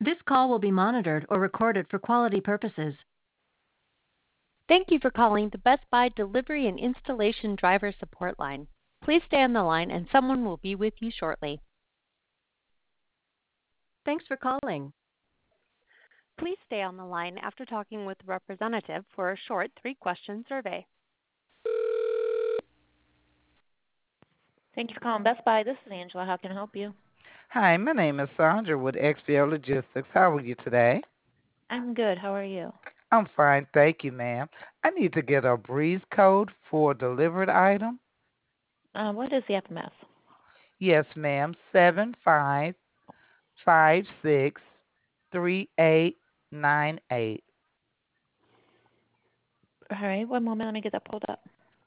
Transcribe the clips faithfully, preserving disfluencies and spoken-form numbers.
This call will be monitored or recorded for quality purposes. Thank you for calling the Best Buy Delivery and Installation Driver Support Line. Please stay on the line and someone will be with you shortly. Thanks for calling. Please stay on the line after talking with the representative for a short three-question survey. Thank you for calling Best Buy. This is Angela. How can I help you? Hi, my name is Sandra with X P L Logistics. How are you today? I'm good. How are you? I'm fine, thank you, ma'am. I need to get a breeze code for a delivered item. Uh, what is the F M S? Yes, ma'am. Seven five five six three eight nine eight. All right, one moment. Let me get that pulled up.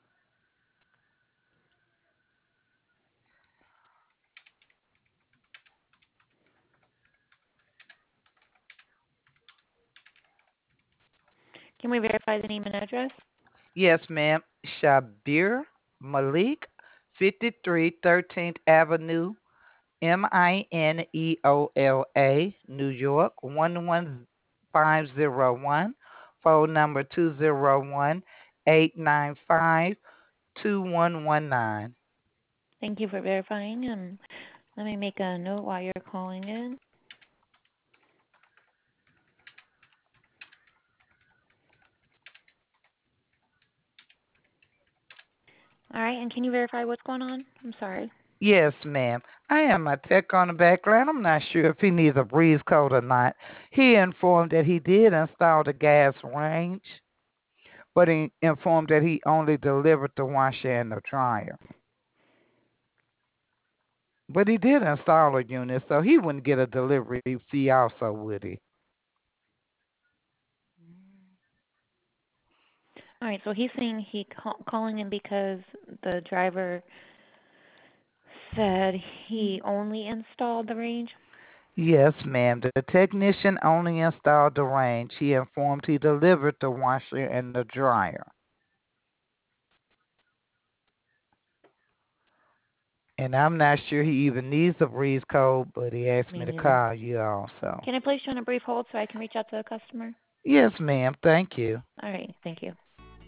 Can we verify the name and address? Yes, ma'am. Shabir Malik, fifty-three thirteenth Avenue, M I N E O L A, New York, one one five zero one. Phone number two zero one eight nine five two one one nine. Thank you for verifying. Um, let me make a note while you're calling in. All right, and can you verify what's going on? I'm sorry. Yes, ma'am. I am a tech on the back line. I'm not sure if he needs a breeze code or not. He informed that he did install the gas range, but he informed that he only delivered the washer and the dryer. But he did install a unit, so he wouldn't get a delivery fee also, would he? All right, so he's saying he call, calling in because the driver said he only installed the range. Yes, ma'am. The technician only installed the range. He informed he delivered the washer and the dryer. And I'm not sure he even needs a breeze code, but he asked Me me to neither. call you also. Can I place you on a brief hold so I can reach out to the customer? Yes, ma'am. Thank you. All right, thank you.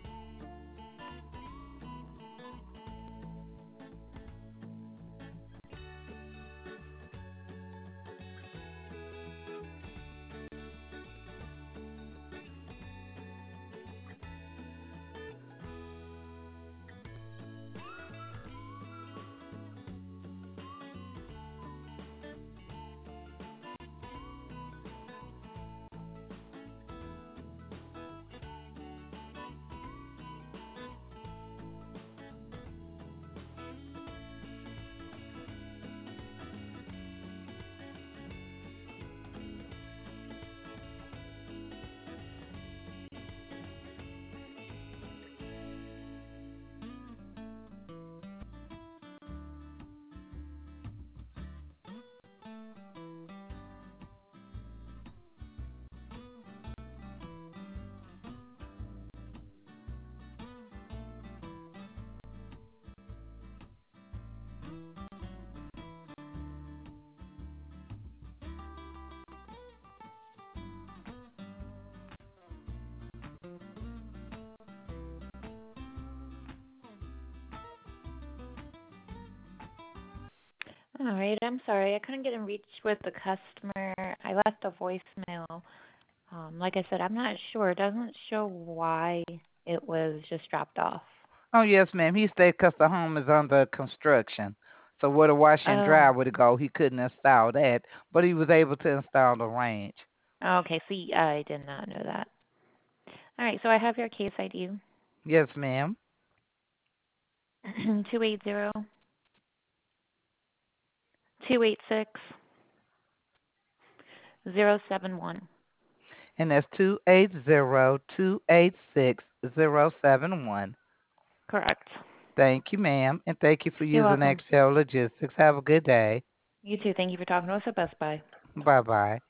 All right, I'm sorry. I couldn't get in reach with the customer. I left a voicemail. Um, like I said, I'm not sure. It doesn't show why it was just dropped off. Oh, yes, ma'am. He stayed because the home is under construction. So where the washer and Oh, dryer would go, he couldn't install that, but he was able to install the range. okay. See, I did not know that. All right, so I have your case I D. Yes, ma'am. two eight zero two eight six zero seven one. And that's two eight zero two eight six zero seven one. Correct. Thank you, ma'am, and thank you for You're using welcome. Excel Logistics. Have a good day. You too. Thank you for talking to us at Best Buy. Bye bye.